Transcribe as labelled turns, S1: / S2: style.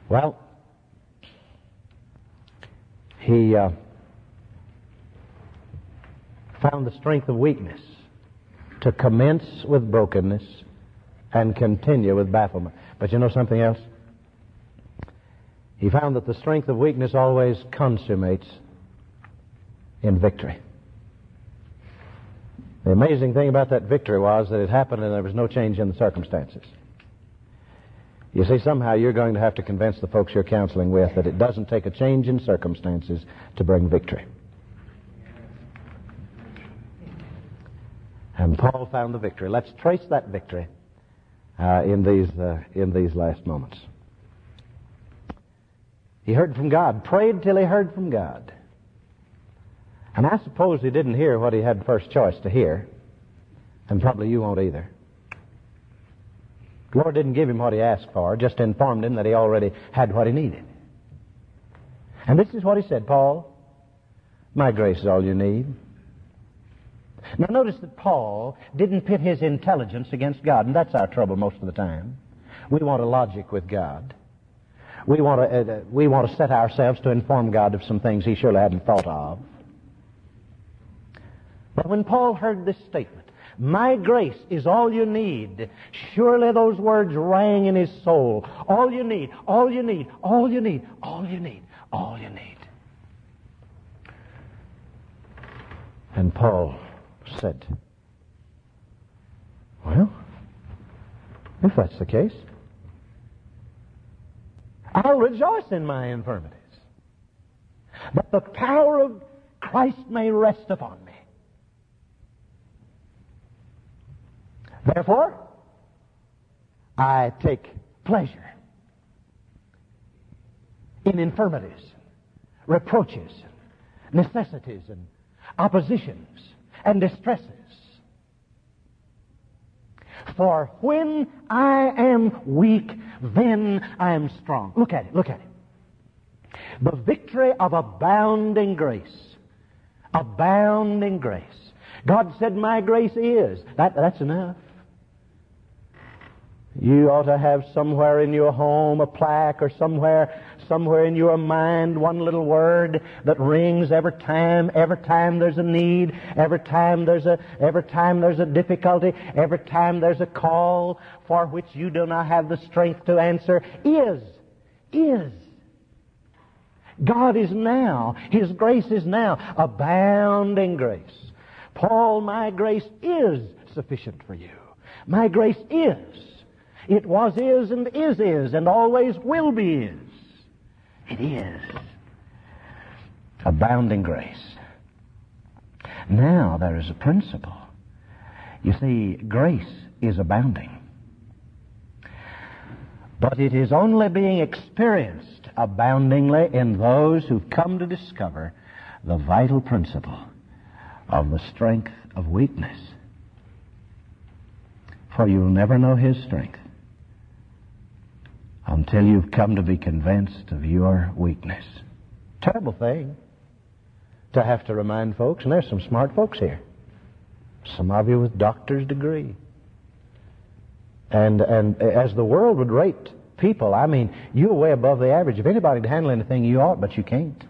S1: Well, he found the strength of weakness to commence with brokenness and continue with bafflement. But you know something else? He found that the strength of weakness always consummates in victory. The amazing thing about that victory was that it happened and there was no change in the circumstances. You see, somehow you're going to have to convince the folks you're counseling with that it doesn't take a change in circumstances to bring victory. And Paul found the victory. Let's trace that victory in these last moments. He heard from God, prayed till he heard from God. And I suppose he didn't hear what he had first choice to hear, and probably you won't either. The Lord didn't give him what he asked for, just informed him that he already had what he needed. And this is what he said, Paul, my grace is all you need. Now notice that Paul didn't pit his intelligence against God, and that's our trouble most of the time. We want a logic with God. We want to set ourselves to inform God of some things he surely hadn't thought of. But when Paul heard this statement, my grace is all you need, surely those words rang in his soul. All you need, all you need, all you need, all you need, all you need. And Paul said, well, if that's the case, I'll rejoice in my infirmities, that the power of Christ may rest upon me. Therefore, I take pleasure in infirmities, reproaches, necessities, and oppositions, and distresses. For when I am weak, then I am strong. Look at it, look at it. The victory of abounding grace. Abounding grace. God said, my grace is. That's enough. You ought to have somewhere in your home a plaque, or somewhere in your mind one little word that rings every time there's a need, every time there's a difficulty, every time there's a call for which you do not have the strength to answer. Is. God is now, His grace is now abounding grace. Paul, my grace is sufficient for you. My grace is. It was, is, and always will be is. It is. Abounding grace. Now there is a principle. You see, grace is abounding. But it is only being experienced aboundingly in those who've come to discover the vital principle of the strength of weakness. For you'll never know His strength until you've come to be convinced of your weakness. Terrible thing to have to remind folks, and there's some smart folks here. Some of you with doctor's degree. And as the world would rate people, I mean, you're way above the average. If anybody could handle anything, you ought, but you can't.